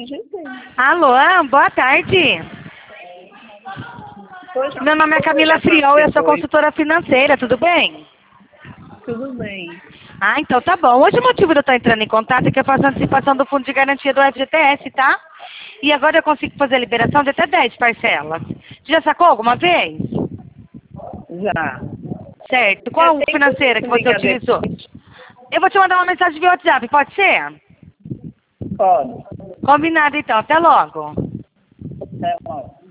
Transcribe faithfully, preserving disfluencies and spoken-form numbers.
digitei. Alô, boa tarde. Pois, Meu nome é Camila Friol, eu sou consultora financeira, tudo bem? tudo bem. Ah, então tá bom. Hoje o motivo de eu estar entrando em contato é que eu faço a antecipação do fundo de garantia do F G T S, tá? E agora eu consigo fazer a liberação de até dez parcelas. Já sacou alguma vez? Já. Certo. Qual Já tem financeira que você ligar utilizou? depois? Eu vou te mandar uma mensagem via WhatsApp, pode ser? Pode. Combinado então, até logo. Até logo.